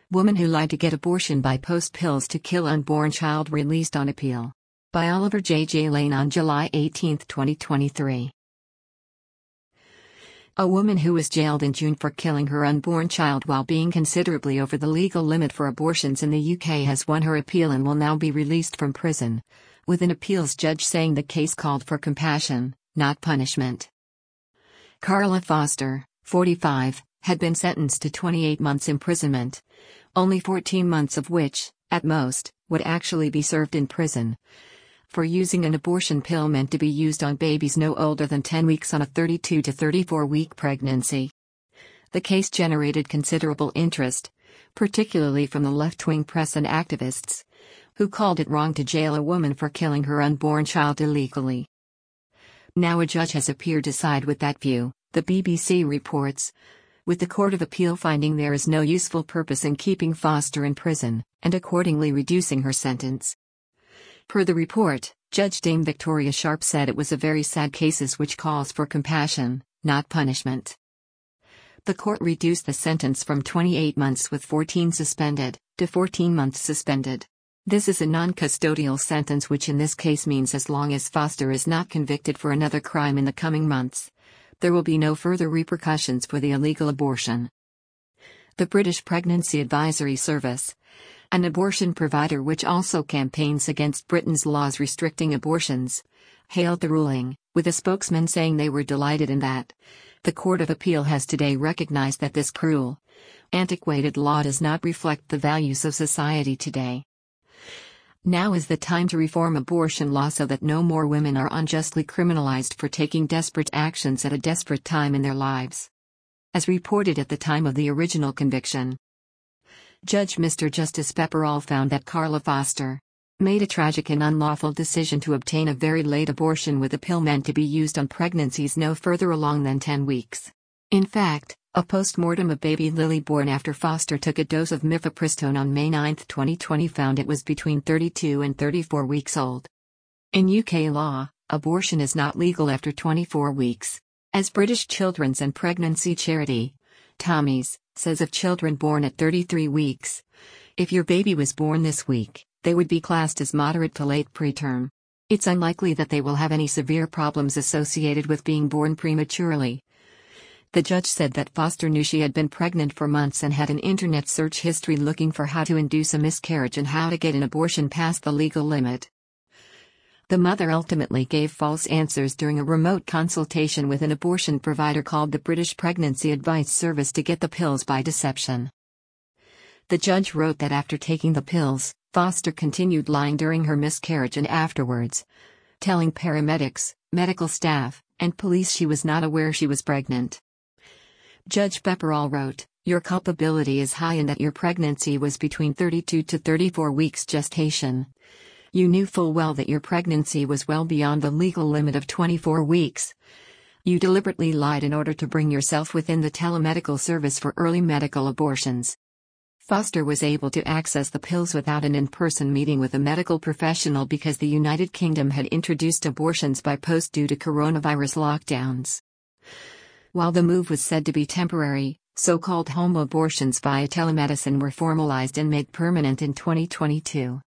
Woman who lied to get abortion by post pills to kill unborn child released on appeal. By Oliver J. Lane on July 18, 2023. A woman who was jailed in June for killing her unborn child while being considerably over the legal limit for abortions in the UK has won her appeal and will now be released from prison, with an appeals judge saying the case called for compassion, not punishment. Carla Foster, 45, had been sentenced to 28 months imprisonment, only 14 months of which, at most, would actually be served in prison, for using an abortion pill meant to be used on babies no older than 10 weeks on a 32 to 34-week pregnancy. The case generated considerable interest, particularly from the left-wing press and activists, who called it wrong to jail a woman for killing her unborn child illegally. Now a judge has appeared to side with that view, the BBC reports, with the Court of Appeal finding there is no useful purpose in keeping Foster in prison, and accordingly reducing her sentence. Per the report, Judge Dame Victoria Sharp said it was a very sad case which calls for compassion, not punishment. The court reduced the sentence from 28 months with 14 suspended, to 14 months suspended. This is a non-custodial sentence, which in this case means as long as Foster is not convicted for another crime in the coming months, there will be no further repercussions for the illegal abortion. The British Pregnancy Advisory Service, an abortion provider which also campaigns against Britain's laws restricting abortions, hailed the ruling, with a spokesman saying they were delighted in that the Court of Appeal has today recognized that this cruel, antiquated law does not reflect the values of society today. Now is the time to reform abortion law so that no more women are unjustly criminalized for taking desperate actions at a desperate time in their lives. As reported at the time of the original conviction, Judge Mr. Justice Pepperall found that Carla Foster made a tragic and unlawful decision to obtain a very late abortion with a pill meant to be used on pregnancies no further along than 10 weeks. In fact, a post-mortem of baby Lily born after Foster took a dose of mifepristone on May 9, 2020 found it was between 32 and 34 weeks old. In UK law, abortion is not legal after 24 weeks, as British Children's and Pregnancy Charity, Tommy's, says of children born at 33 weeks. If your baby was born this week, they would be classed as moderate to late preterm. It's unlikely that they will have any severe problems associated with being born prematurely. The judge said that Foster knew she had been pregnant for months and had an internet search history looking for how to induce a miscarriage and how to get an abortion past the legal limit. The mother ultimately gave false answers during a remote consultation with an abortion provider called the British Pregnancy Advice Service to get the pills by deception. The judge wrote that after taking the pills, Foster continued lying during her miscarriage and afterwards, telling paramedics, medical staff, and police she was not aware she was pregnant. Judge Pepperall wrote, "Your culpability is high in that your pregnancy was between 32 to 34 weeks gestation. You knew full well that your pregnancy was well beyond the legal limit of 24 weeks. You deliberately lied in order to bring yourself within the telemedical service for early medical abortions." Foster was able to access the pills without an in-person meeting with a medical professional because the United Kingdom had introduced abortions by post due to coronavirus lockdowns. While the move was said to be temporary, so-called home abortions via telemedicine were formalized and made permanent in 2022.